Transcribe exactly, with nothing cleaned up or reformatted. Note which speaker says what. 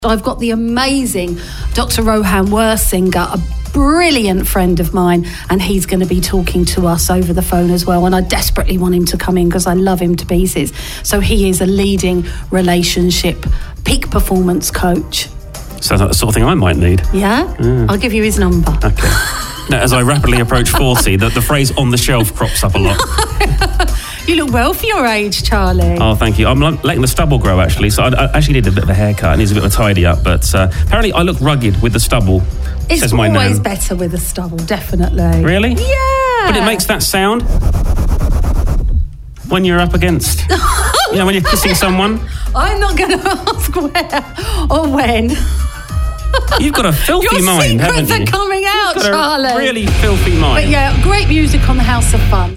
Speaker 1: I've got the amazing Doctor Rohan Worsinger, a brilliant friend of mine, and he's going to be talking to us over the phone as well, and I desperately want him to come in because I love him to pieces. So he is a leading relationship peak performance coach.
Speaker 2: Sounds like the sort of thing I might need.
Speaker 1: Yeah?
Speaker 2: Mm.
Speaker 1: I'll give you his number.
Speaker 2: Okay. Now, as I rapidly approach forty, the, the phrase on the shelf crops up a lot.
Speaker 1: You look well for your age, Charlie.
Speaker 2: Oh, thank you. I'm letting the stubble grow, actually, so I, I actually need a bit of a haircut. It needs a bit of a tidy up, but uh, apparently I look rugged with the stubble.
Speaker 1: It's
Speaker 2: says my
Speaker 1: always
Speaker 2: nan.
Speaker 1: better with a stubble, definitely.
Speaker 2: Really?
Speaker 1: Yeah.
Speaker 2: But it makes that sound when you're up against, you know, when you're kissing someone.
Speaker 1: I'm not going to ask where or when.
Speaker 2: You've got a filthy
Speaker 1: Your
Speaker 2: mind, haven't you?
Speaker 1: secrets are coming out,
Speaker 2: You've got
Speaker 1: Charlie.
Speaker 2: a really filthy mind.
Speaker 1: But yeah, great music on the House of Fun.